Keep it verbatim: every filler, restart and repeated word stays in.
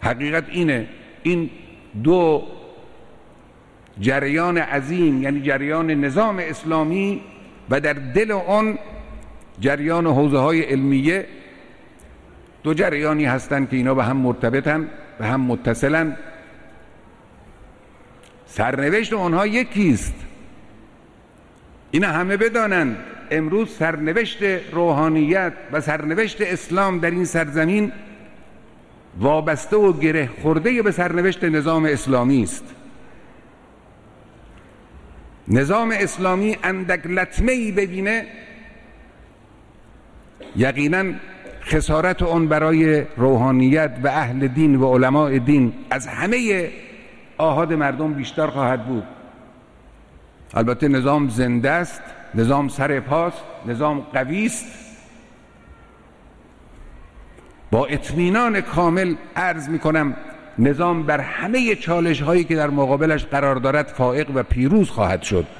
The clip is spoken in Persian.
حقیقت اینه، این دو جریان عظیم، یعنی جریان نظام اسلامی و در دل اون جریان حوزه های علمیه، دو جریانی هستند که اینا به هم مرتبطن، به هم متصلن. سرنوشت اونها یکیست، اینا همه بدانند. امروز سرنوشت روحانیت و سرنوشت اسلام در این سرزمین وابسته و گره خورده به سرنوشت نظام اسلامی است. نظام اسلامی اندک لطمه‌ای ببینه، یقینا خسارت اون برای روحانیت و اهل دین و علماء دین از همه آحاد مردم بیشتر خواهد بود. البته نظام زنده است، نظام سر پاست، نظام قوی است. با اطمینان کامل عرض می کنم نظام بر همه چالش هایی که در مقابلش قرار دارد فائق و پیروز خواهد شد.